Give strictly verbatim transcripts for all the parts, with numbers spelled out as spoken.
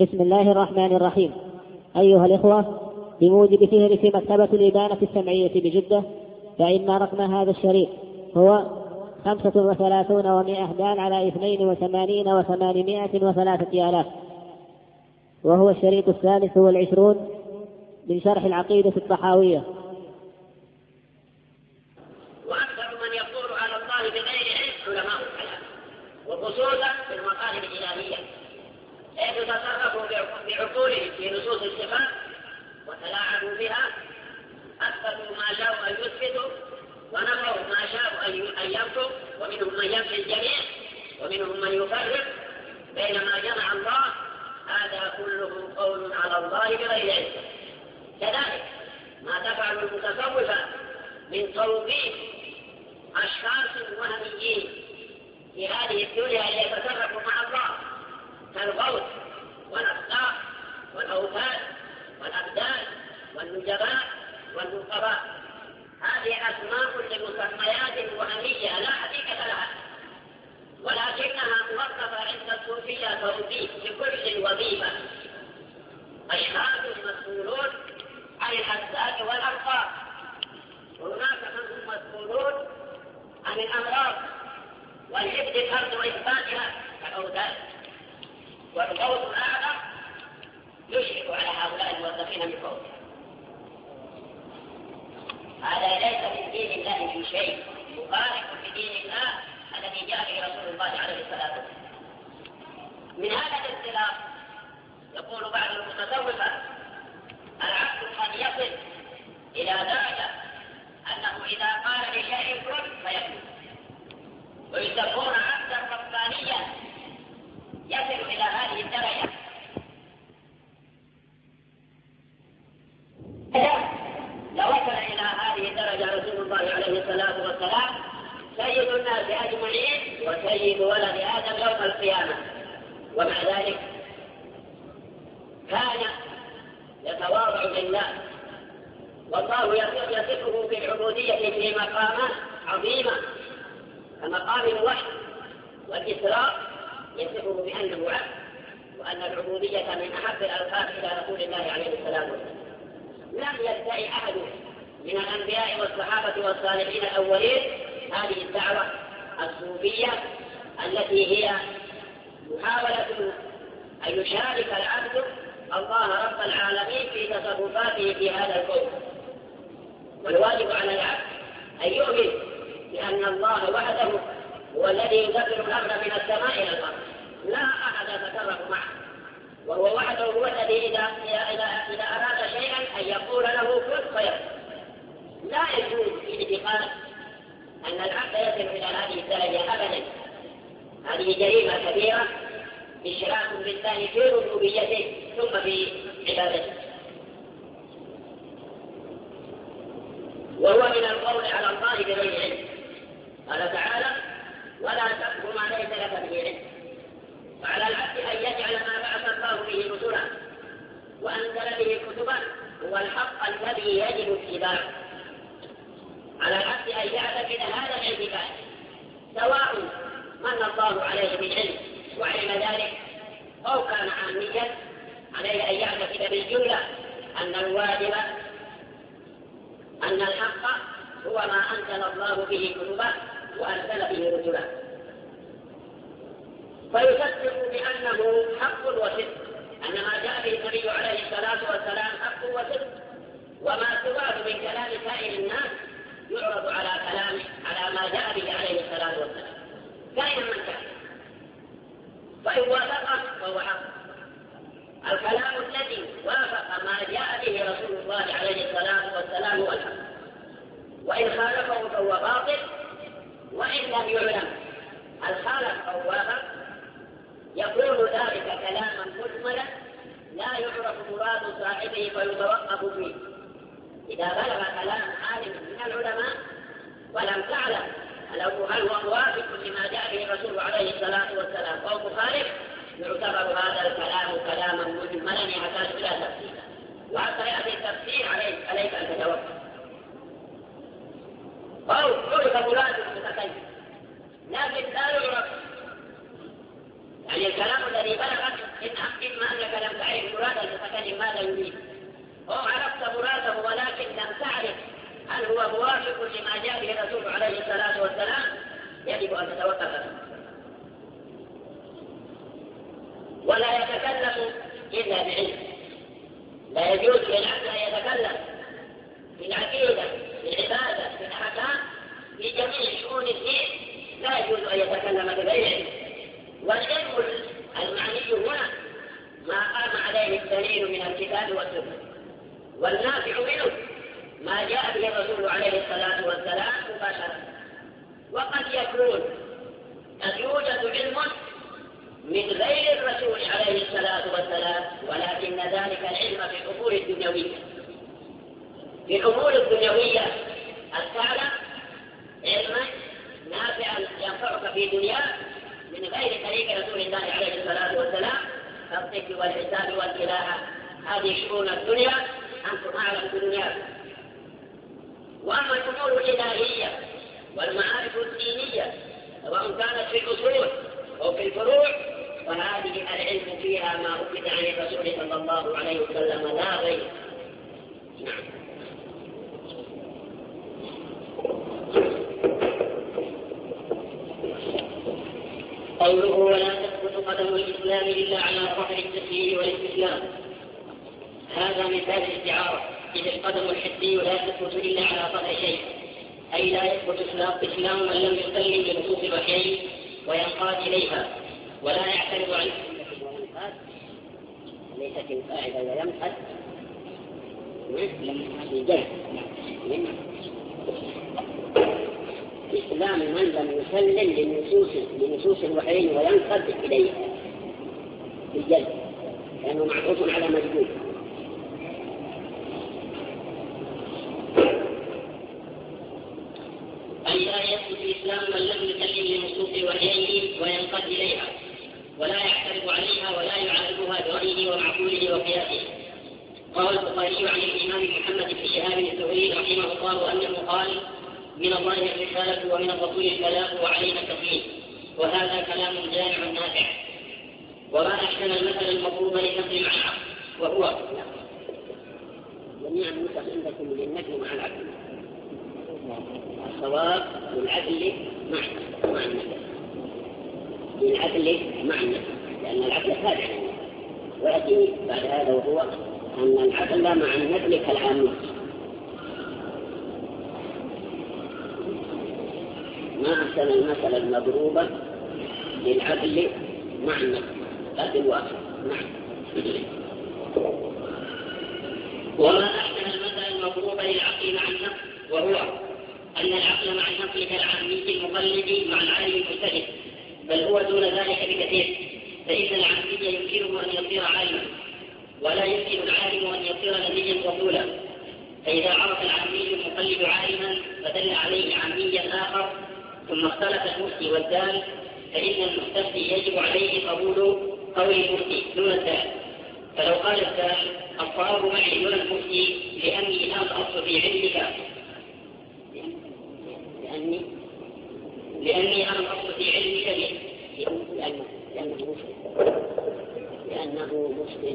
بسم الله الرحمن الرحيم. أيها الإخوة، بموجب فهرس مكتبة الإبانة السمعية بجدة، فإن رقم هذا الشريط هو خمسة وثلاثون ومائة دال على اثنين وثمانين وثمانمائة وثلاثة آلاف، وهو الشريط الثالث والعشرون من شرح العقيدة الطحاوية. وأكثر من يقول على الله بغير علم علماء الكلام، وخصوصا في المطالب الإلهية، حيث تصرفوا بعقولهم في نصوص الصفات وتلاعبوا بها، أثبتوا ما شاءوا أن يثبتوا ونفوا ما شاءوا أن ينفوا، ومنهم من ينفي الجميع ومنهم من يفرق بين ما جمع الله. هذا كله قول على الله بغير علم. كذلك ما تفعل المتصوفة من توقيف أشخاص وهميين في هذه الدنيا ليتصرفوا مع الله كالغوث والأقطاب والأوثان والأبدان والنجباء والنقباء. هذه أسماء لمسميات وهمية لا حقيقة لها، ولكنها موظفة عند الصوفية توظيف لكل وظيفة. أشخاص مسؤولون عن الأسباب والأرقام، وهناك من هم مسؤولون عن الأمراض والحفظ الأرض وإثباتها كالأوثان. والغوث الأعظم يشرف على هؤلاء الموظفين من فوقه. هذا ليس من دين الله في شيء، مخالف بدين الله الذي جاء به رسول الله عليه الصلاة والسلام. من هذا الاختلاف يقول بعض المتصوفة: العبد قد يصل إلى درجة أنه إذا قال لشيء كن فيكون، ويسمون عبدا ربانيا يصل إلى هذه الدرجة. لو وصل إلى هذه الدرجة رسول الله عليه الصلاة والسلام سيد الناس أجمعين وسيد ولد آدم يوم القيامة، ومع ذلك كان يتواضع لله، والله يصفه بالعبودية في مقامات عظيمة كمقام الوحي والإسراء، يصفه بأنه عبد، وأن العبودية من أحب الألقاب إلى رسول الله عليه الصلاة والسلام. لم يدعي أحد من الأنبياء والصحابة والصالحين الأولين هذه الدعوة الصوفية التي هي محاولة أن يشارك العبد الله رب العالمين في تصرفاته في هذا الكون. والواجب على العبد أن يؤمن بأن الله وحده هو الذي يدبر الأمر من السماء إلى الأرض، لا أحد يتصرف معه، وهو وحده هو الذي إذا, إذا, إذا أراد شيئا أن يقول له كن فيكون. لا يجوز في اعتقاد أن العبد يصل إلى هذه الدرجة أبدا. هذه جريمة كبيرة، إشراك بالله في ربوبيته ثم في عبادته. وهو من القول على الله بغير علم. قال تعالى: ولا تقف ما ليس لك به علم. وعلى العبد أن يجعل ما بعث الله به رسلا وأنزل به كتبا هو الحق الذي يجب اتباعه. على العبد أن يعتقد هذا الاعتقاد، سواء من الله عليه بالعلم وعلم ذلك أو كان عاميا، عليه أن يعتقد بالجملة أن الواجب أن الحق هو ما أنزل الله به كتبا وأنزل به رسلا، فيصدق بأنه حق وصدق، أن ما جاء به النبي عليه الصلاة والسلام حق وصدق، وما سواه من كلام سائر الناس يعرض على كلامه على ما جاء به عليه الصلاة والسلام كائنا من كان، فإن وافق فهو حق. الكلام الذي وافق ما جاء به رسول الله عليه الصلاة والسلام هو الحق، وإن خالفه فهو باطل. وإن لم يعلم هل خالف أو وافق يكون ذلك كلاما مجملا لا يعرف مراد صاحبه فيتوقف فيه. إذا بلغ كلام عالم من العلماء ولم تعلم هل هو موافق لما جاء به الرسول عليه الصلاة والسلام أو مخالف، يعتبر هذا الكلام كلاما مجملا يحتاج إلى تفسير، وحتى يأتي التفسير عليك, عليك أن تتوقف. أو عرف مراد المتكلم لكن لا يعرف، يعني الكلام الذي بلغ إن إما أنك لم تعرف مراد المتكلم ماذا يريد، أو عرفت مراده ولكن لم تعرف هل هو موافق لما جاء به الرسول عليه الصلاة والسلام، يجب أن تتوقف ولا يتكلم إلا بعلم. لا يجوز للعبد أن يتكلم في العقيدة، في العبادة، في الأحكام، في جميع شؤون الدين، لا يجوز أن يتكلم بغير علم. والعلم المعني هنا ما قام عليه الدليل من الكتاب والسنة، والنافع منه ما جاء به الرسول عليه الصلاة والسلام مباشرة. وقد يكون قد يوجد علم من غير الرسول عليه الصلاة والسلام، ولكن ذلك العلم في الأمور الدنيوية. في الأمور الدنيوية التعلم علما نافعا ينفعك في دنياك من غير طريق رسول الله عليه الصلاة والسلام، كالطب والحساب والكلاهة، هذه شؤون الدنيا أنتم أعلم بدنياكم. وأما الأمور الإلهية والمعارف الدينية سواء كانت في الأصول أو في الفروع، فهذه العلم فيها ما أخذ عن الرسول صلى الله عليه وسلم لا غير. نعم. قوله ولا تثبت قدم الإسلام إلا على ظهر التسليم والاستسلام، هذا مثال الاستعارة، إذ القدم الحسي لا تثبت إلا على ظهر شيء، أي لا يثبت إسلام من لم يسلم لنصوص الوحي وينقاد إليها ولا يعترض عنه. ليست القاعدة وينقد الجهل إسلام من لم يسلم لنصوص لنصوص الوحي وينقد إليها بالجهل، لأنه معروف على مجهول. أي لا يثبت الإسلام من لم يسلم لنصوص وحيه وينقد إليها ولا يعترض عليها ولا يعارضها برأيه ومعقوله وقياسه. قال البخاري عن الإمام محمد بن شهاب الزهري رحمه الله أنه قال: من الله الرسالة ومن الرسول البلاغ وعلينا التسليم، وهذا كلام جامع نافع. وما أحسن المثل المضروب للنقل مع العقل، وهو جميع النسخ عندكم للنقل مع العقل، الصواب للعدل مع مع النقل، للعدل مع النقل، لأن العقل تابع، ويأتي بعد هذا وهو أن العقل مع النقل كالعامل. ما أحسن المثل المضروبة للعدل مع النقل، عدل واحد نعم. وما أحسن المثل المضروبة للعقل مع النقل، وهو أن العقل مع النقل كالعامي المقلد مع العالم المجتهد، بل هو دون ذلك بكثير، فإن العامي يمكنه أن يصير عالما، ولا يمكن العالم أن يصير نبيا رسولا. فإذا عرف العامي المقلد عالما فدل عليه عاميا آخر، ثم اختلف المفتي والدال، فإن المستفتي يجب عليه قبول قول المفتي دون الدال. فلو قال الدال: الصواب معي دون المفتي لأني لا أصل في علمك، لأني لأني أنا الأصل في علمك لأنه لأنه مسلم لأنه مسلم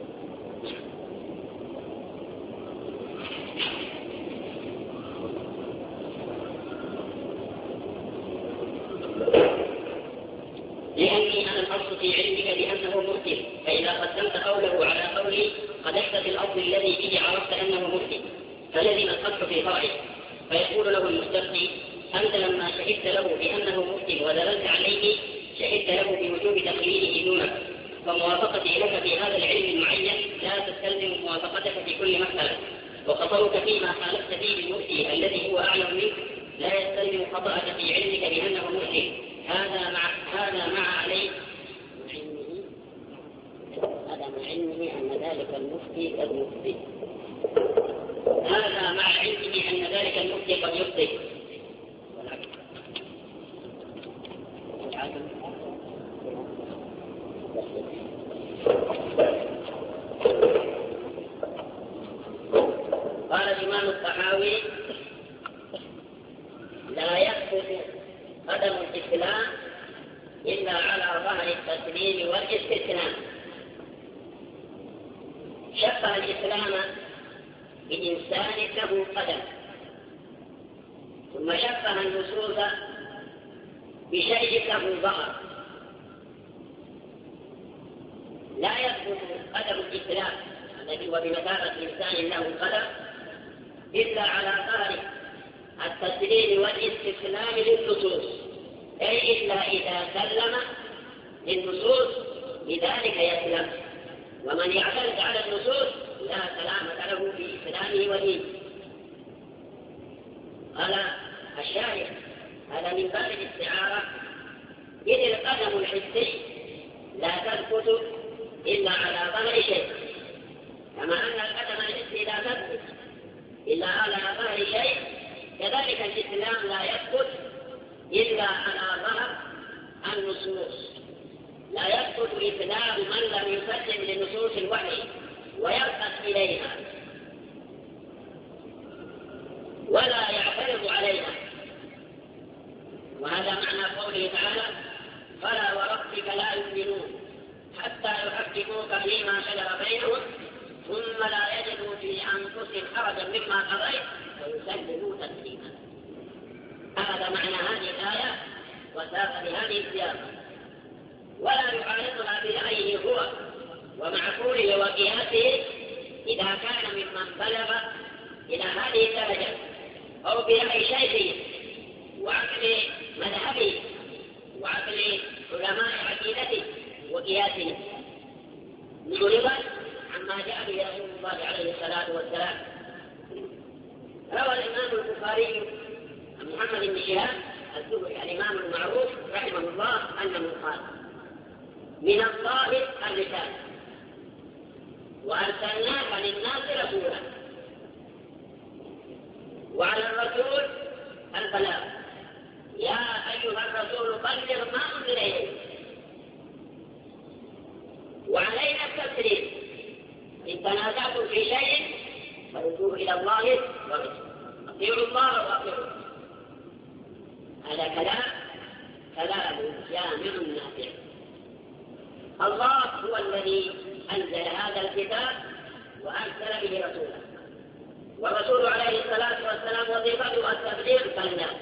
لأني أنا الأصل في علمك بأنه مسلم، فإذا قدمت قوله على قولي قدحت في الأصل الذي به عرفت أنه مسلم، فلزم القدح في فرعه. فيقول له المستفتي: أنت لما شهدت له بأنه مسلم ودللت عليه شهدت له بوجوب تقليده دونك، فموافقتي لك في هذا العلم المعين لا تستلزم موافقتك في كل مسألة، وخطأك فيما خالفت فيه المفتي الذي هو أعلم منك لا يستلزم خطأك في علمك بأنه مسلم. هذا مع هذا مع عليه هذا مع علمه أن ذلك المفتي قد يخطئ هذا مع علمه أن ذلك المفتي قد يخطئ قال الإمام الطحاوي: لا يثبت قدم الإسلام إلا على ظهر التسليم والاستسلام. شبه الإسلام بإنسان له قدم، ثم شبه النصوص بشيء له ظهر. لا يثبت قدم الإسلام الذي هو بمثابة إنسان له قدم إلا على ظهر التسليم والاستسلام للنصوص، أي إلا إذا سلم للنصوص لذلك يسلم. ومن يعترض على النصوص لا سلامة له في إسلامه ودينه. قال الشاعر: هذا من باب الاستعارة، إذ القدم الحسي لا تثبت إلا على ظهر شيء، كما أن القدم الحسي لا تثبت إلا على ظهر شيء، كذلك الإسلام لا يثبت إلا على ظهر النصوص. لا يثبت إسلام من لم يسلم لنصوص الوحي ويرقص إليها ولا يعترض عليها. وهذا معنى قوله تعالى: فلا وربك لا يؤمنون حتى يحكموك فيما شجر بينهم ثم لا يجدوا في أنفسهم حرجا مما قضيت ويسلموا تسليما. هذا معنى هذه الآية وساق بهذه السياقة، ولا يعارضها برأيه هو ومعقوله وقياسه إذا كان ممن بلغ إلى هذه الدرجة، أو برأي شيخه وعقل مذهبه وعقل علماء عقيدته وقياسه، معرضا عما جاء به رسول الله عليه الصلاة والسلام. روى الإمام البخاري عن محمد بن شهاب الزهري الإمام المعروف رحمه الله أنه قال: من الله الرسالة وأرسلناك للناس رسولا، وعلى الرسول البلاغ، يا أيها الرسول بلغ ما أنزل إليك، وعلينا التسليم، إن تنازعتم في شيء فردوه إلى الله ورسوله، أطيعوا الله وأطيعوا. هذا كلام كلام جامع نافع. الله هو الذي أنزل هذا الكتاب وأرسل به رسوله، والرسول عليه الصلاة والسلام وظيفته التبليغ بالناس،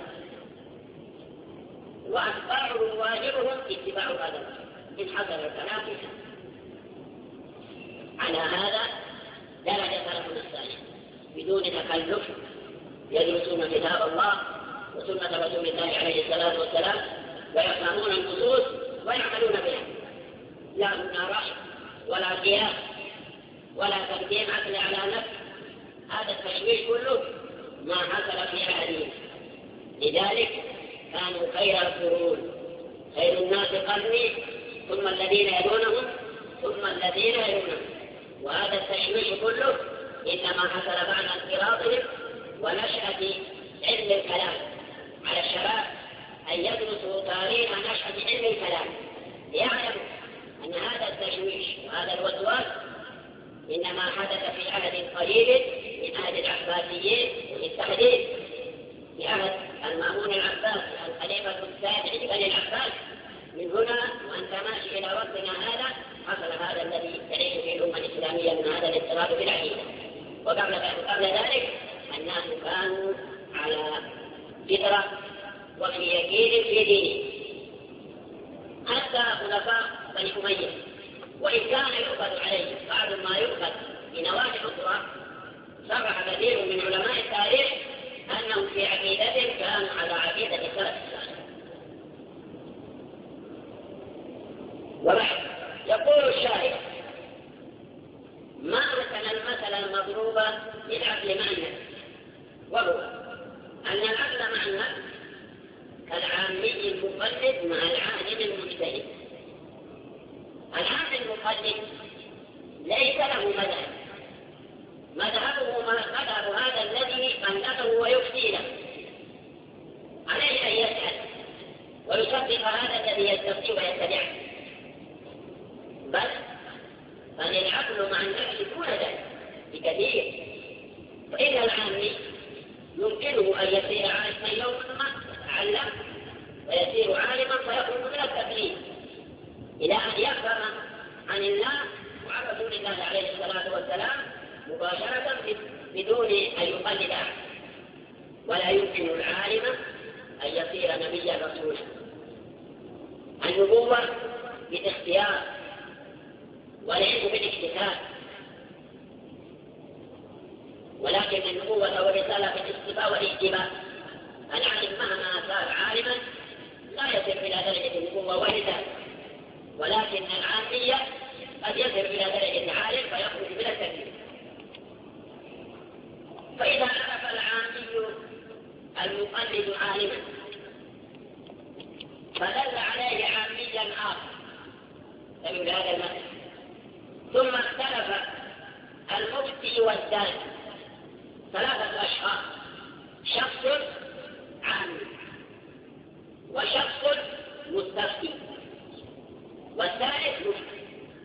وأتباعه واجبهم اتباع هذا الرسول إن حصل الكلام فيها. على هذا درج سلفنا الصالح بدون تكلف يدرسون كتاب الله وسنة رسول الله عليه الصلاة والسلام ويفهمون النصوص ويعملون بها، لا هنا رأي ولا قياس ولا تقديم عقل على نفس. هذا التشويش كله ما حصل في عهدهم. لذلك كانوا خير القرون، خير الناس قرني ثم الذين يلونهم ثم الذين يلونهم. وهذا التشويش كله إنما حصل بعد انقراضهم ونشأة علم الكلام على الشباب، أن يدرسوا تاريخ نشأة علم الكلام ليعلموا أن هذا التشويش وهذا الوسواس إنما حدث في عهد قريب من عهد العباسيين والتحديث، في عهد المأمون العباسي الخليفة السابع لبني العباس. من هنا وأنت ماشي إلى وقتنا هذا حصل هذا الذي تعيش فيه الأمة الإسلامية من هذا الاضطراب في العقيدة. وقبل قبل ذلك الناس كانوا على فطرة وفي يقين في دينه، حتى خلفاء بني أمية وإن كان يؤخذ عليه بعض ما يؤخذ في نواحي أخرى، صرح كثير من علماء التاريخ أنهم في عقيدتهم كانوا على عقيدة السلف الصالح. وبعد يقول الشاعر: ما مثل المثل المضروب للعقل مع النفس، وهو أن العقل مع النفس كالعامي المقلد مع العالم المجتهد. العالم المقلد ليس له مذهب، مذهبه مذهب هذا الذي ألفه ويفتي له، عليه أن يسأل ويصدق هذا الذي يستفتي ويتبعه. بل بل العقل مع النفس دون ذلك بكثير. فإن العامي يمكنه أن يصير عالما يوما ما يتعلم ويصير عالما فيخرج من التقليد إلى أن يفهم عن الله وعن رسول الله عليه الصلاة والسلام مباشرة بدون أن يقلد أحد، ولا يمكن العالم أن يصير نبيا رسولا. النبوة بالاختيار والعلم بالاجتهاد، ولكن النبوة والرسالة بالاصطفاء والاجتباء. العالم مهما صار عالما لا يصل إلى درجة النبوة والرسالة، ولكن العامية قد يصل إلى درجة عالم فيخرج من التكليف. فإذا عرف العامي المقلد عالما فدل عليه عاميا آخر مثل هذا المثل. ثم اختلف المفتي والداعي، ثلاثة أشخاص: شخص عامي، وشخص مستفتي، والثالث مفتي.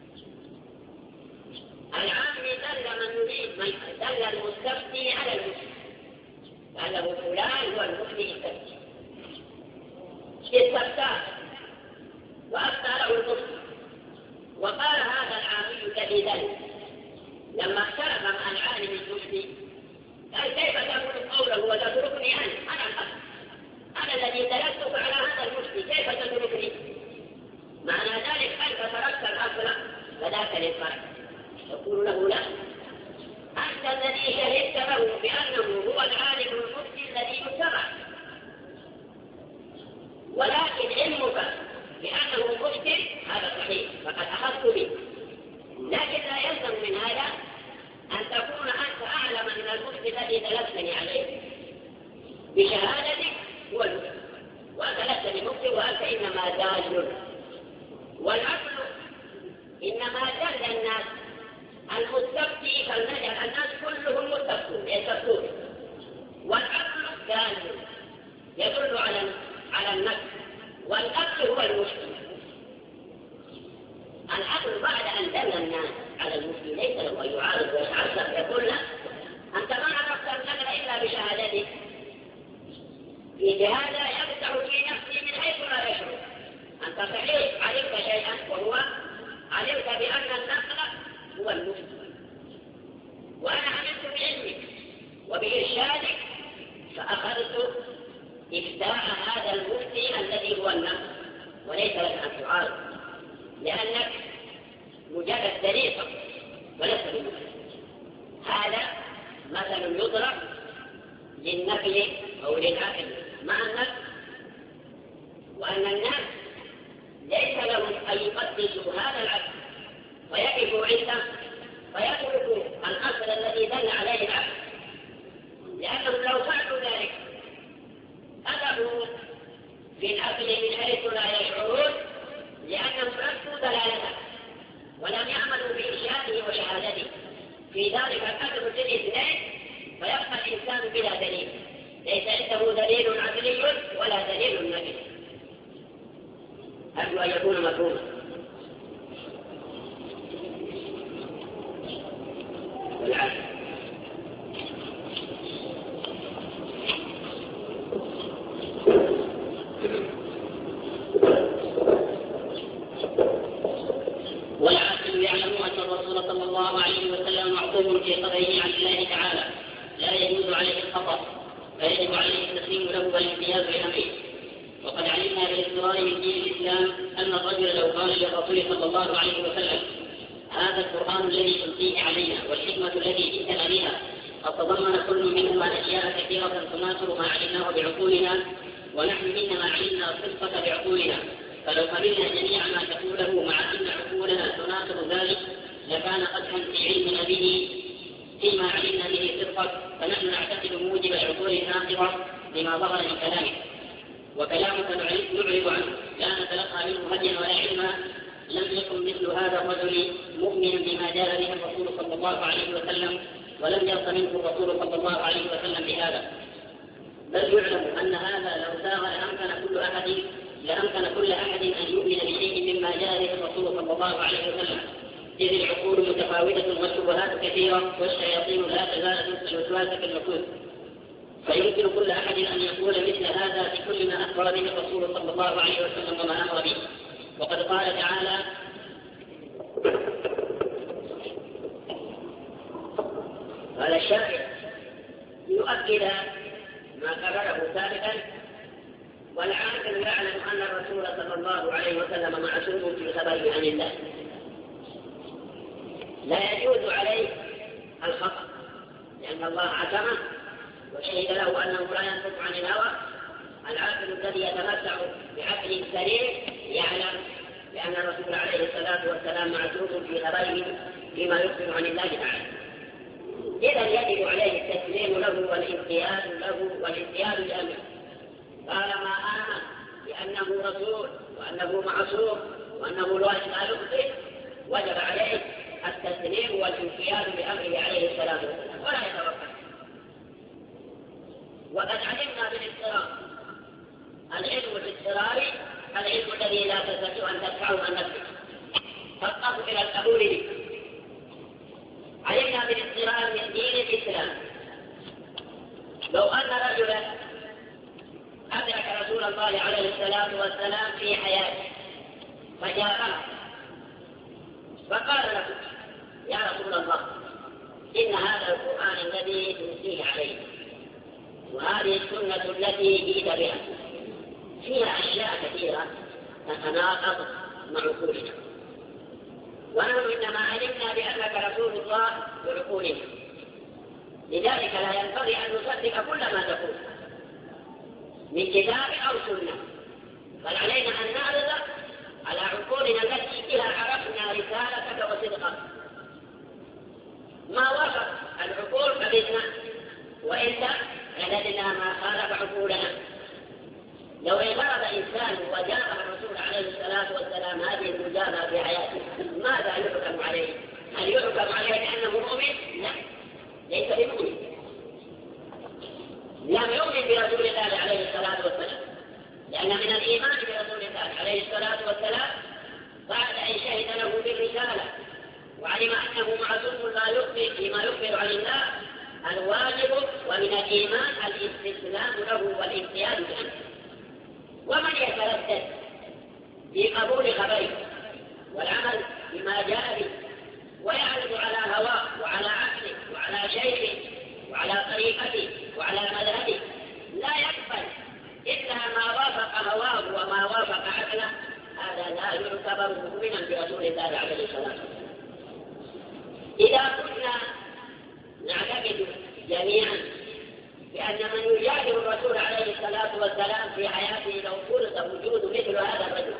العامي دل من يريد من دل المستفتي على المفتي، لأنه فلان هو المفتي يستفتي. استفتاه وأفتى له المفتي، وقال هذا العامي الذي دل لما اختلف مع العالم المفتي قال: كيف تقول قوله وتتركني أنا؟ أنا الأصل، أنا الذي دللتك على هذا المفتي، كيف تتركني؟ معنى ذلك أنت تركت الأصل فذاك للفرق. يقول له: لا، أنت الذي شهدت له بأنه هو العالم المفتي الذي يتبع، ولكن علمك بأنه مفتي هذا صحيح فقد أخذت به، لكن لا يلزم من هذا أن تكون أنت أعلم من المفتي الذي دلتني عليه بشهادتك هو المفتي، وأنت لست بمفتي وأنت إنما دال. والعقل إنما دل الناس المستفتي، فلنجعل الناس كلهم مستفتون يستفتون، والعقل دال يدل على على النفس، والعقل هو المفتي. العقل بعد أن دل الناس على المفتي ليس له أن يعارض ويتعصب يقول: لا، أنت ما عرفت النقل إلا بشهادتك. في هذا يفتح في نفسي من حيث لا يشعر. أنت صحيح علمت شيئا، وهو علمت بأن النقل هو المفتي، وأنا عملت بعلمك وبإرشادك فأخذت إفتاء هذا المفتي الذي هو النقل، وليس لك أن تعارض، لأنك مجرد دليل وليس بمفتي. هذا مثل يضرب للنقل أو للعقل مع النقل، وأن الناس ليس لهم أن يقدسوا هذا العقل ويقفوا عنده فيتركوا الأصل الذي دل عليه العقل، لأنهم لو فعلوا ذلك أخذوا في العقل من حيث لا يشعرون، لأنهم ركبوا دلالته ولم يعملوا بإرشاده وشهادته. في ذلك الأمر للاثنين فيبقى الإنسان بلا دليل، ليس عنده دليل عقلي ولا دليل نقلي. أرجو أن يكون مفهوما. والعكس والعاقل يعلم أن الرسول صلى الله عليه وسلم معصوم في قضيه عن الله تعالى، لا يجوز عليه الخطأ، فيجب عليه التسليم له والامتياز بأمره. وقد علمنا بالاضطرار من دين الإسلام أن الرجل لو قال للرسول صلى الله عليه وسلم: هذا القرآن الذي تلقيه علينا والحكمة التي جئتنا بها قد تضمن كل منهما أشياء كثيرة تناصر ما علمناه بعقولنا، ونحن إنما علمنا الصدق بعقولنا، فلو قبلنا جميع ما تقوله مع أن عقولنا تناصر ذلك لكان قدحا في علمنا به فيما علمنا به صدقا، فنحن نعتقد موجب العقول الناقضة لما ظهر من كلامه، وكلامك نعرض عنه لا نتلقى منه هديا ولا علما. لم يكن مثل هذا الرجل مؤمنا بما جاء به الرسول صلى الله عليه وسلم، ولم يرضى منه الرسول صلى الله عليه وسلم بهذا، بل يعلم أن هذا لو ساغ لأمكن كل أحد لأمكن كل أحد أن يؤمن بشيء مما جاء به الرسول صلى الله عليه وسلم، إذ العقول متفاوتة والشبهات كثيرة والشياطين لا تزال تنسل وسواسك النفوس، فيمكن كل أحد أن يقول مثل هذا في كل ما أخبر به الرسول صلى الله عليه وسلم وما أمر به. وقد قال تعالى: وهذا الشرع يؤكد ما قرره سابقا. والعاقل يعلم أن الرسول صلى الله عليه وسلم معصوم في خبره عن الله، لا يجوز عليه الخطأ، لأن الله عصمه وشهد له أنه لا ينطق عن الهوى. العاقل الذي يتمتع بعقل سليم يعلم بأن الرسول عليه الصلاة والسلام معصوم في خبره فيما يخبر عن الله تعالى. إذا يجب عليه التسليم له والانقياد له والانقياد لأمره. طالما آمن بأنه رسول وأنه معصوم وأنه لا يخطئ وجب عليه التسليم والانقياد لأمره عليه الصلاة والسلام ولا يتوقف. وقد علمنا بالاضطرار، العلم الاضطراري العلم الذي لا تستطيع أن تدفعه عن نفسك فقط إلى القبول به. علمنا بالاضطرار من دين الإسلام. لو أن رجلا أدرك رسول الله عليه الصلاة والسلام في حياته فجاءه فقال له: يا رسول الله، إن هذا القرآن الذي تنسيه عليه وهذه السنة التي جئت بها فيها أشياء كثيرة تتناقض مع عقولنا، ونحن إنما علمنا بأنك رسول الله بعقولنا، لذلك لا ينبغي أن نصدق كل ما تقول من كتاب أو سنة، بل علينا أن نعرض على عقولنا التي بها عرفنا رسالتك وصدقك. ما وافق العقول قبلنا، وإلا رددنا ما خالف عقولنا. لو انفرد إنسان وجاء الرسول عليه الصلاة والسلام هذه المجابهة في حياته ماذا يحكم عليه؟ هل يحكم عليه بأنه مؤمن؟ لا، ليس بمؤمن، لم يؤمن برسول الله عليه الصلاة والسلام، لأن من الإيمان برسول الله عليه الصلاة والسلام بعد أن شهد له بالرسالة وعلم أنه معصوم لا يخبر فيما يخبر عن الله الواجب ومن الإيمان الاستسلام له والانقياد له. ومن يتردد في قبول خبره والعمل بما جاء به ويعرض على هواه وعلى عقله وعلى شيخه وعلى طريقته وعلى مذهبه لا يقبل إلا ما وافق هواه وما وافق عقله، هذا لا يعتبر مؤمنا برسول الله عليه الصلاة والسلام. إذا كنا نعتقد جميعا بأن من يجادل الرسول عليه الصلاة والسلام في حياته لو فرض وجود مثل هذا الرجل،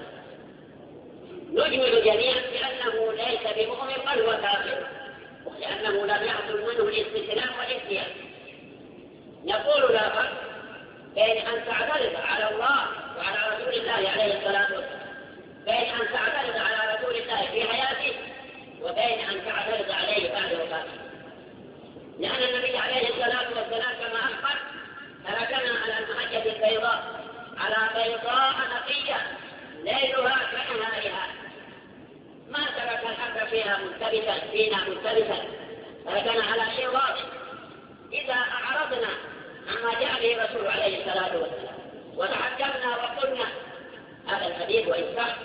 نجمل جميعا بأنه ليس بمؤمن بل هو كافر، لأنه لم يحصل منه الاستسلام والانقياد. نقول لا فرق بين أن تعترض على الله وعلى رسول الله عليه الصلاة والسلام، بين أن تعترض على رسول الله في حياته وبين أن تعترض عليه بعد وفاته. لأن النبي عليه الصلاة والسلام كما أخبر تركنا على المحجة البيضاء، على بيضاء نقية ليلها كنهارها، ما ترك الأمر فيها ملتبسا فينا ملتبسا، تركنا على شيء واضح. إذا أعرضنا عما جاء به الرسول عليه الصلاة والسلام وتحكمنا وقلنا هذا الحديث وإن صح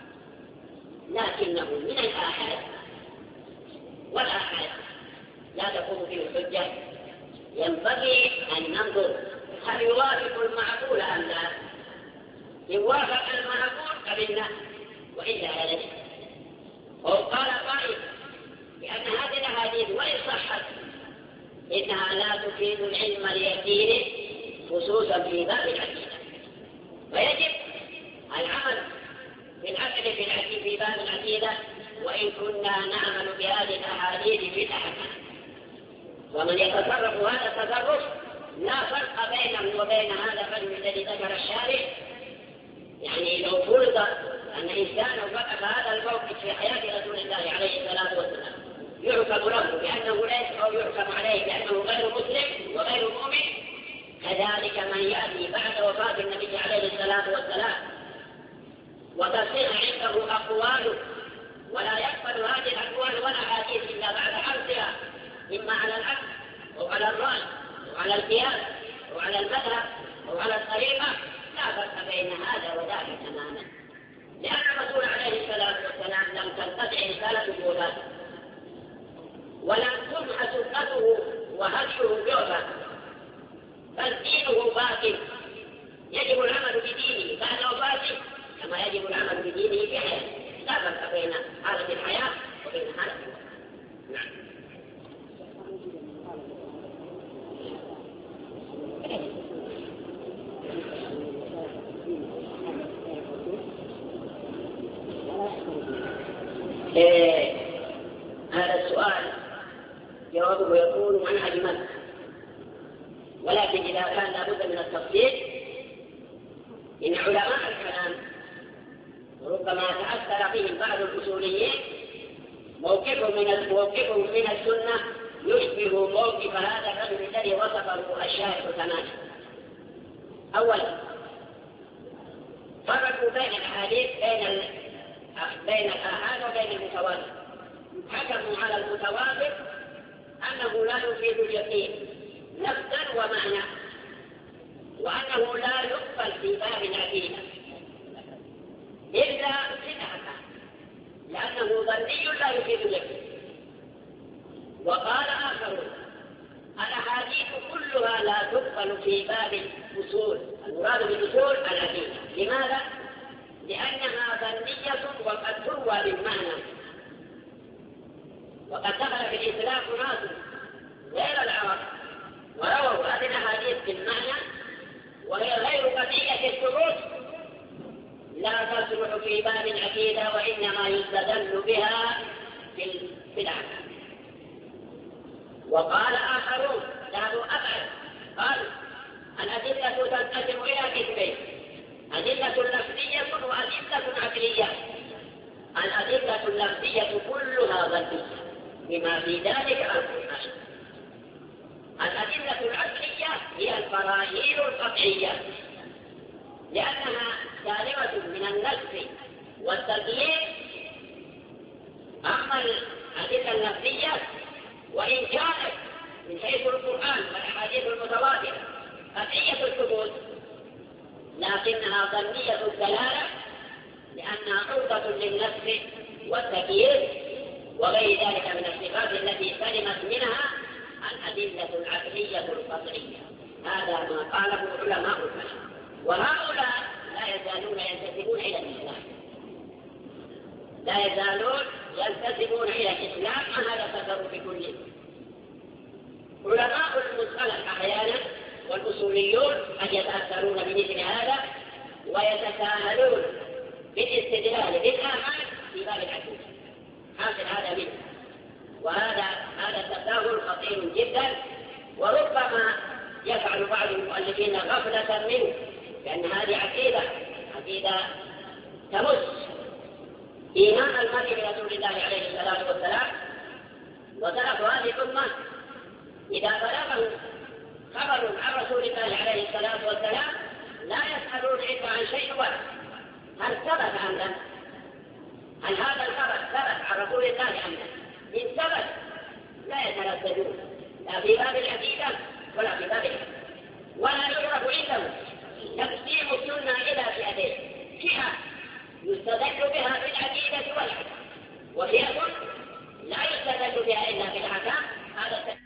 لكنه من الآحاد، والآحاد لا تكون فيه الحجة، ينبغي أن ننظر هل يوافق المعقول أم لا. إن وافق المعقول قبلنا وإلا لا. أو قال قائل بأن هذه الأحاديث وإن صحت إنها لا تفيد العلم اليقين خصوصا في باب العقيدة، ويجب العمل بالعقل في العقيدة في باب العقيدة وإن كنا نعمل بهذه الأحاديث في الأحكام. ومن يتصرف هذا التصرف لا فرق بينه وبين هذا الرجل الذي ذكر الشارع. يعني لو فرض أن إنسان وقف هذا الموقف في حياة رسول الله عليه الصلاة والسلام يحكم له بأنه ليس أو يحكم عليه بأنه غير مسلم وغير مؤمن، كذلك من يأتي بعد وفاة النبي عليه الصلاة والسلام وتصير عنده أقوال ولا يقبل هذه الأقوال ولا حديث إلا بعد عرضها إما على العقل أو على الرأي أو على القياس أو على المذهب أو على الطريقة، لا فرق بين هذا وذاك تماما، لأن الرسول عليه الصلاة والسلام لم تنقطع رسالته وذاته ولم تمح سنته وهديه بيضا، بل دينه باق، يجب العمل بدينه بعد وفاته كما يجب العمل بدينه في حياته، لا فرق بين حالة الحياة وبين حالة الموت. نعم. إيه هذا السؤال جوابه يقول منهج مكة، ولكن إذا كان لابد من التفصيل إن علماء الكلام ربما تأثر فيهم بعض الأصوليين موقفهم من موقفهم من السنة يشبه موقف هذا الرجل الذي وصفه الشارع ثمانية. أولا فرقوا بين الحديث بين بين الآحاد وبين المتواتر، حكموا على المتواتر أنه لا يفيد اليقين لفظا ومعنى، وأنه لا يقبل في باب العقيدة إلا بدعة لأنه ظني لا يفيد اليقين. وقال آخرون الأحاديث كلها لا تقبل في باب الأصول، المراد بالأصول العقيدة. لماذا؟ لأنها ظنية وقد تروى بالمعنى، وقد دخل في الإسلام ناس غير العرب ورووا هذه الأحاديث بالمعنى وهي غير قطعية الثبوت، لا تصلح في باب العقيدة وإنما يستدل بها في الأحكام. وقال آخرون ذهبوا أبعد، قالوا الأدلة تنقسم إلى قسمين: أدلة لفظية وأدلة عقلية. الأدلة اللفظية كلها ظنية بما في ذلك أمر. الأدلة العقلية هي البراهين القطعية لأنها سالمة من النسخ والتغيير. أما الأدلة اللفظية وإن كانت من حيث القرآن والأحاديث المتواترة قطعية الثبوت لكنها ظنية الدلالة لأنها عرضة للنسخ والتغيير وغير ذلك من الصفات التي سلمت منها الأدلة العقلية القطعية. هذا ما قاله علماء الكلام، وهؤلاء لا يزالون ينتسبون إلى الإسلام، لا يزالون ينتسبون إلى الإسلام. ما هذا تصرف بكل علماء المسألة أحيانا والأصوليون قد يتأثرون بمثل هذا ويتساهلون بالاستدلال بالآحاد في باب العقيدة. حاصل هذا منه، وهذا هذا تساهل خطير جدا، وربما يفعل بعض المؤلفين غفلة منه، لأن هذه عقيدة عقيدة تمس إيمان المرء برسول الله عليه الصلاة والسلام. وسلف هذه الأمة إذا بلغه خبر عن رسول الله عليه الصلاة والسلام لا يسألون إلا عن شيء واحد: هل ثبت أم لا؟ هل هذا الخبر ثبت عن رسول الله أم لا؟ إن ثبت لا يترددون لا في باب العقيدة ولا في باب الحكم. ولا يعرف عندهم تقسيم السنة إلى فئتين: فئة يستدل بها في العقيدة والحكم، وفئة لا يستدل بها إلا في الحكم. هذا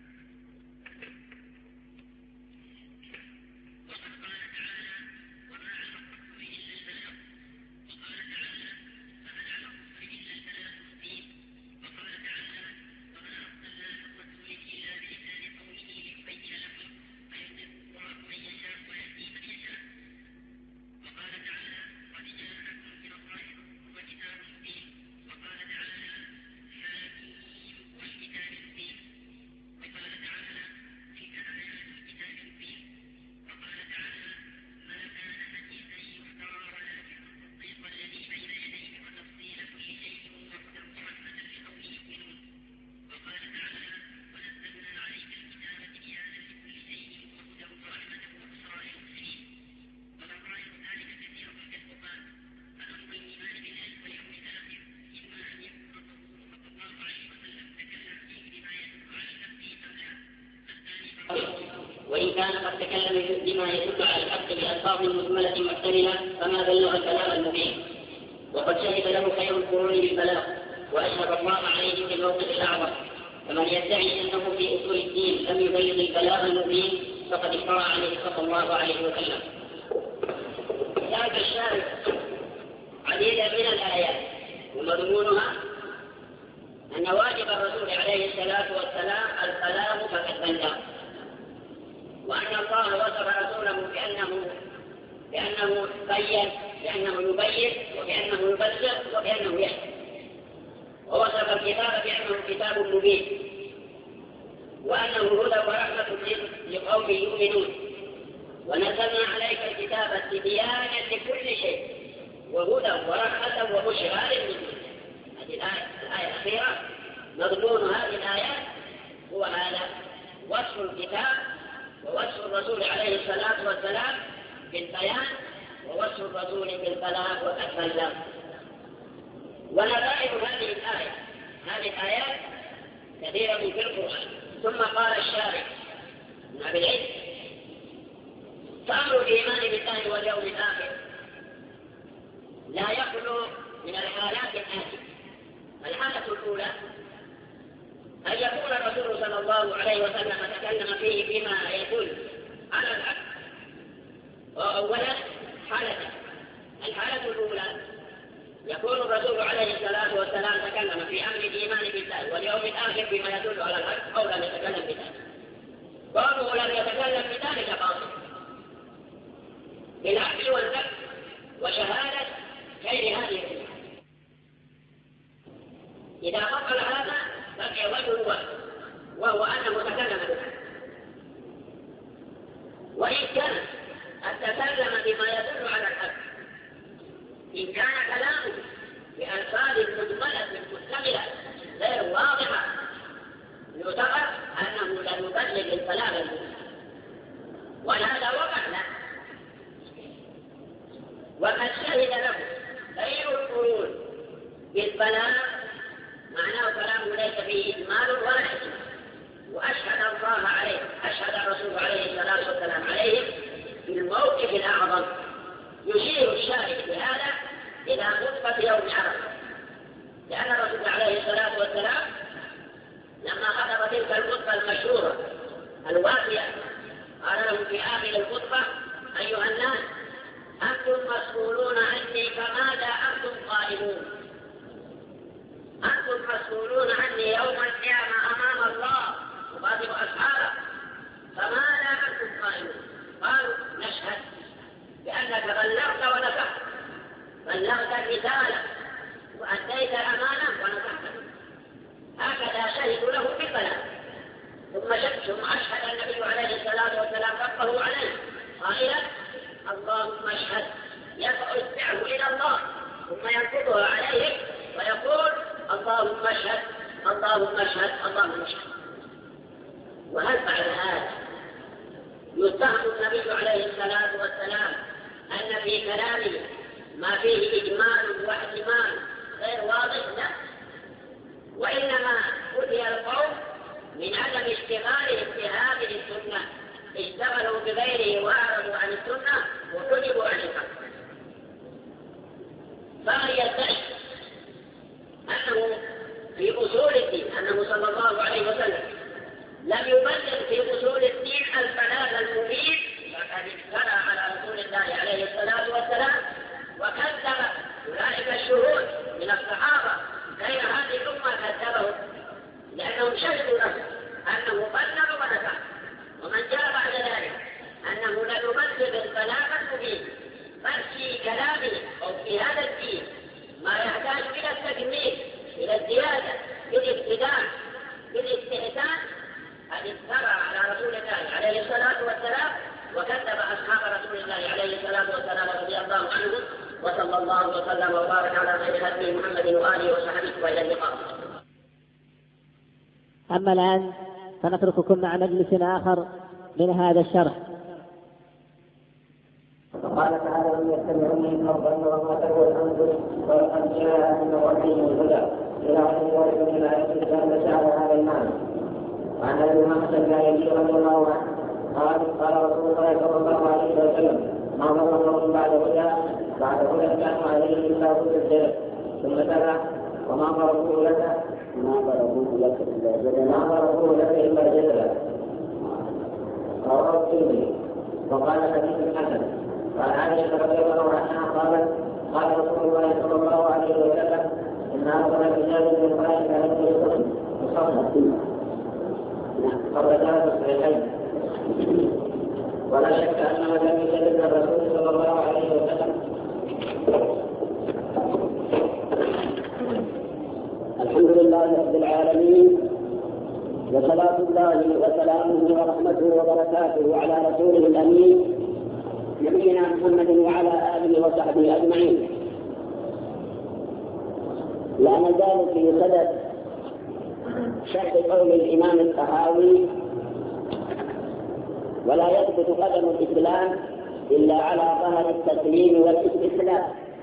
وما وإن كان قد تكلم بما يدل على الحق بألفاظ مجملة محتملة فما بلغ الكلام المبين. وقد شهد له خير القرون بالبلاغ وأشهد الله عليه في الموقف الأعظم. فمن يدعي أنه في أصول الدين لم يبلغ البلاغ المبين فقد افترى عليه صلى الله عليه وسلم. ذاك الشارع عديدا من الآيات ومضمونها أن واجب الرسول عليه الصلاة والسلام الكلام فقد بلغ، وأن الله وصف رسوله بأنه بأنه بين بأنه يبين وبأنه يبلغ وبأنه يحكم، ووصف الكتاب بأنه كتاب مبين وأنه هدى ورحمة لقوم يؤمنون. ونزلنا عليك الكتاب تبيانا لكل شيء وهدى ورحمة وبشرى للمؤمنين. هذه الآية الآية الأخيرة مضمون هذه الآيات هو هذا وصف الكتاب ووصف الرسول عليه الصلاة والسلام بالبيان ووصف الرسول بالبلاغ وقد بلغ. ونظائر هذه الآية هذه الآيات كثيرة في القرآن. ثم قال الشارع ابن أبي العز: فأمر الإيمان بالله واليوم الآخر لا يخلو من الحالات الآتية. الحالة الأولى أن يكون الرسول صلى الله عليه وسلم تكلم فيه بما يدل على الحق. وأولا حالتان: الحالة الأولى يكون الرسول عليه الصلاة والسلام تكلم في أمر الإيمان بالله واليوم الآخر بما يدل على الحق أو لم يتكلم بذلك. قالوا لم يتكلم بذلك باطل بالعدل والذب وشهادة غير هذه الأمة. إذا بطل هذا بقي وجه واحد وهو أنه تكلم بالحق. وإن كان التكلم بما يدل على الحق إن كان كلامه بألفاظ مجملة مستملة غير واضحة يعتبر أنه لم يبلغ البلاغ المبين، وهذا وقع له. وقد شهد له غير القرون بالبلاغ معناه كلامه ليس فيه إجمال ولا إجمال، وأشهد الله عليه أشهد الرسول عليه الصلاة والسلام عليهم بالموقف الأعظم. يشير الشارع بهذا إلى خطبة يوم عرفة، لأن الرسول عليه الصلاة والسلام لما خطب تلك الخطبة المشهورة الوافية قال لهم في آخر الخطبة: أيها الناس أنتم مسؤولون عني فماذا أنتم قائمون؟ أنتم مسؤولون عني يوم القيامة أمام الله وخاطب أصحابه فماذا أنتم قائمون؟ قالوا: نشهد بأنك بلغت ونصحت، بلغت الرسالة وأديت الأمانة ونصحت. هكذا شهدوا له بالبلاغ. ثم ثم أشهد النبي عليه الصلاة والسلام ربه عليه قائلا: اللهم اشهد، يرفع اصبعه إلى الله ثم ينفضها عليه ويقول: اللهم اشهد اللهم اشهد اللهم اشهد. وهل بعد هذا يتهم النبي عليه الصلاة والسلام أن في كلامه ما فيه إجمال واحتمال غير واضح؟ لا، وإنما أتي القوم من عدم اشتغالهم بهذه السنة، اشتغلوا بغيره وأعرضوا عن السنة وكذبوا عن الحق. فمن يدعي أنه في أصول الدين أنه صلى الله عليه وسلم لم يبلغ في أصول الدين البلاغ المبين فقد افترى على رسول الله عليه الصلاة والسلام وكذب أولئك الشهود من الصحابة غير هذه الأمة كذبهم، لأنهم شهدوا له أنه بلغ ونفع. ومن جاء بعد ذلك أنه لا يبلغ البلاغ المبين بل في كلامه أو في هذا الدين ما يحتاج إلى التكميل، إلى الزيادة، بالابتداء، بالاستحسان، قد افترى على رسول الله عليه الصلاة والسلام وكذب أصحاب رسول الله عليه الصلاة والسلام رضي الله عنهم. وصلى الله وسلم وبارك على خير خلقه محمد وآله وصحبه وإلى اللقاء. أما الآن فنترككم مع مجلس آخر من هذا الشرح. قال تعالى: من يتبعني فضل وما تهوى الأنفس وقد جاء من ربهم الهدى إلى غير ذلك من الآيات الدالة على هذا المعنى. وعن أبي محمد الجاهلي رضي الله عنه قال قال رسول الله صلى الله عليه وسلم ما ضر قوم بعد هدى بعد هدى كانوا عليه الا هدى الجلد ثم تلا وما ضربوه لك ما ضربوه لك الا جدلا ما ضربوه لك الا جدلا رواه الترمذي وقال حديث حسن. قال عائشة رضي الله عنها قالت قال رسول الله صلى الله عليه وسلم إن أفضل الرجال من ذلك لم يكن مصنف خرجاه الصحيحين. ولا شك أنه لم يكلم الرسول صلى الله عليه وسلم. الحمد لله رب العالمين، وصلاة الله وسلامه ورحمته وبركاته على رسوله الأمين نبينا محمد وعلى آله وصحبه أجمعين. لا نزال في صدد شرح قول الإمام الطحاوي: ولا يثبت قدم الإسلام إلا على ظهر التسليم والاستسلام.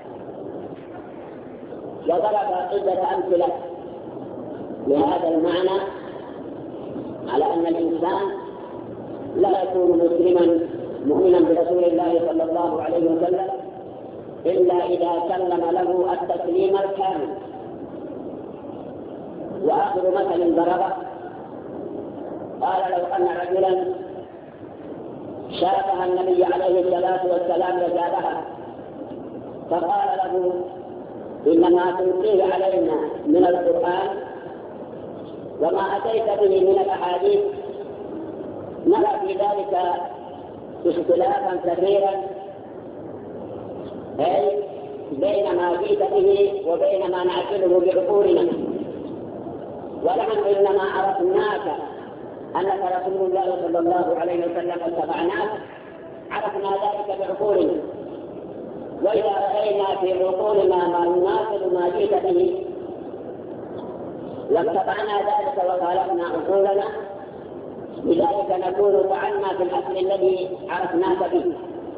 وضرب عدة أمثلة لهذا المعنى على أن الإنسان لا يكون مسلما مؤمنا برسول الله صلى الله عليه وسلم إلا إذا سلم له التسليم الكامل. وآخر مثل ضربه قال: لو أن رجلا شابه النبي عليه الصلاة والسلام وجابها فقال له: إنما تلقيه علينا من القرآن وما أتيت به من الأحاديث نرى في ذلك اختلافا كثيرا، أي بين ما جئت به وبين ما نعقله بعقولنا، ونحن إنما عرفناك أنك رسول الله صلى الله عليه وسلم واتبعناك عرفنا ذلك بعقولنا، وإذا رأينا في عقولنا ما يناسب ما جئت به واتبعنا ذلك وخالفنا عقولنا، لذلك نكون طعنا في الأصل الذي عرفناك به.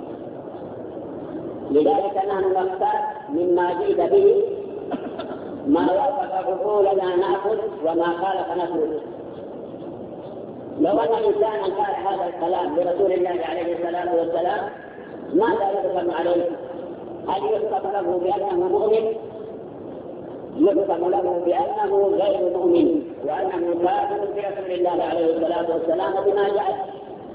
لذلك نحن نختار مما جئت به ما وافق عقولنا نأخذ وما خالف نترك. لو أن إنسانا قال هذا الكلام لرسول الله عليه الصلاة والسلام ماذا يحكم عليه؟ هل يحكم له بأنه مؤمن؟ يحكم له بأنه غير مؤمن وأنه كافر برسول الله عليه الصلاة والسلام بما جاء.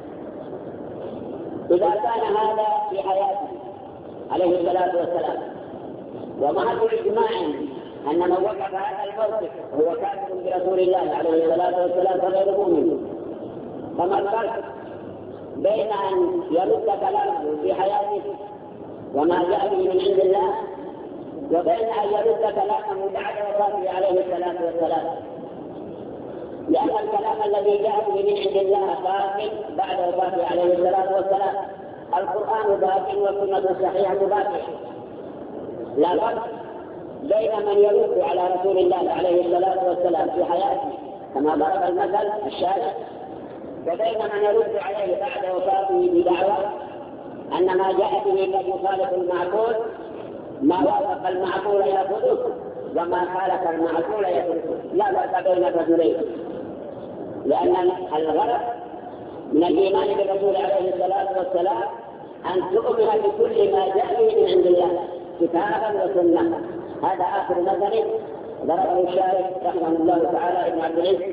إذا كان هذا في حياته عليه الصلاة والسلام ومع الإجماع أن من وقف هذا الموقف هو كافر برسول الله عليه الصلاة والسلام فغير مؤمن، فما الفرق بين أن يرد كلامه في حياته وما جاء به من عند الله وبين أن يرد كلامه بعد وفاته عليه الصلاة والسلام؟ لأن الكلام الذي جاء به من عند الله باق بعد وفاته عليه الصلاة والسلام، القرآن باق والسنة الصحيحة باقية. لا فرق بين من يرد على رسول الله عليه الصلاة والسلام في حياته كما ضرب المثل الشارع، وبين من يرد عليه بعد وفاته بدعوى أن ما جاء به قد يخالف المعقول، ما وافق المعقول يأخذه وما خالف المعقول يتركه. لا فرق بين الرجلين، لأن الغرض من الإيمان بالرسول عليه الصلاة والسلام أن تؤمن بكل ما جاء به من عند الله كتابا وسنة. هذا آخر مثل ضربه الشارع رحمه الله تعالى ابن عبد العزيز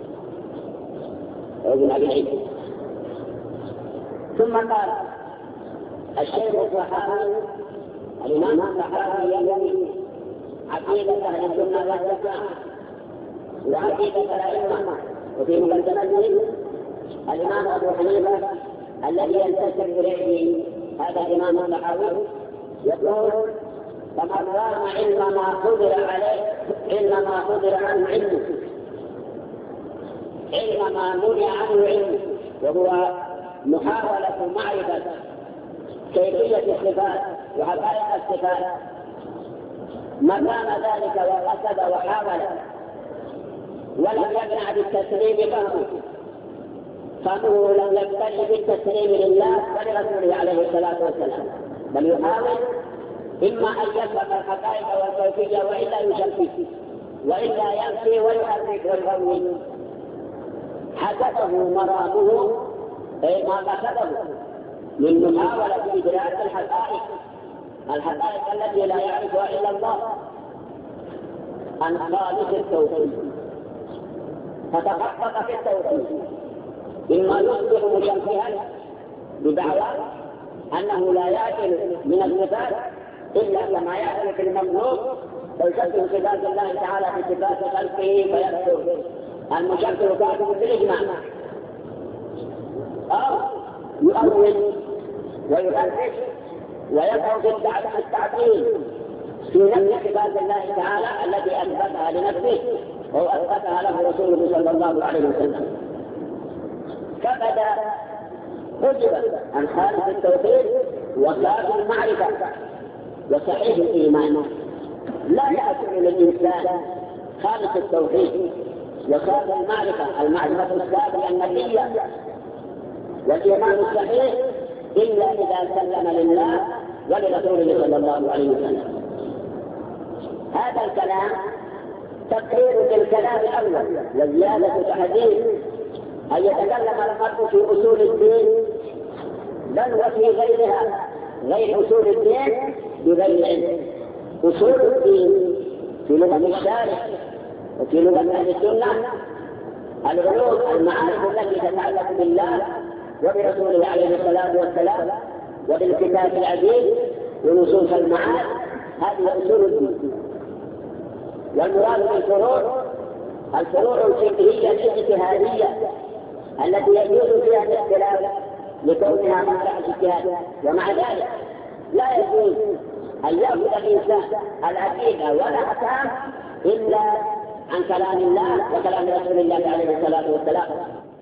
ابن أبي العز. ثم قال الشيخ الصحابي الإمام الصحابي ينوي عقيدة أهل السنة والجماعة وعقيدة الأئمة، وفي مقدمته الإمام أبو حنيفة الذي ينتسب إليه هذا الإمام الصحابي يقول: فمن رام علم ما قدر عليه علم ما قدر عنه علمه علم ما منع عنه علمه، وهو محاولة معرفة كيفية الصفات وحقائق الصفات. من رام ذلك وقصد وحاول ولم يقنع بالتسليم فهمه فهمه لم يقتنع بالتسليم لله ولرسوله عليه الصلاة والسلام، بل يحاول إما أن يفهم الحقائق والكيفية وإلا يشكك وإلا ينفي ويحرك ويغوي. حسبه مرامه أي ما قصده من محاولة إدراك الحقائق الحقائق التي لا يعرفها إلا الله عن خالص التوحيد، فتحقق في التوحيد إما يصبح مشبها بدعوى أنه لا يأكل من الصفات إلا كما يأكل في المخلوق، فيشبه صفات الله تعالى بصفات خلقه فيكفر المشبه كافر بالإجماع، أو يؤول ويحرك ويدعو بالتعطيل في نفس صفات الله تعالى التي أثبتها لنفسه أو أثبتها له رسوله صلى الله عليه وسلم. فقد حجب عن خالص التوحيد وصافي المعرفة وصحيح الإيمان. لا يحصل للإنسان خالص التوحيد وصافي المعرفة المعرفة الصافية النبية والإيمان الصحيح إلا إذا سلم لله ولرسوله صلى الله عليه وسلم. هذا الكلام تقرير بالكلام الأول وزيادة تحديث أن يتكلم المرء في أصول الدين بل وفي غيرها غير أصول الدين بغير علم. أصول الدين في لغة الشارع وفي لغة أهل السنة العلوم المعارف التي تتعلق بالله وبرسوله عليه الصلاة والسلام وبالكتاب العزيز ونصوص المعارف، هذه أصول الدين. والمراد بالفروع الفروع الفقهية الاجتهادية التي يجوز فيها الاختلاف لكونها موضع الاجتهاد، ومع ذلك لا يجوز أن يأخذ الإنسان العقيدة والأحكام إلا عن كلام الله وكلام رسول الله عليه الصلاة والسلام.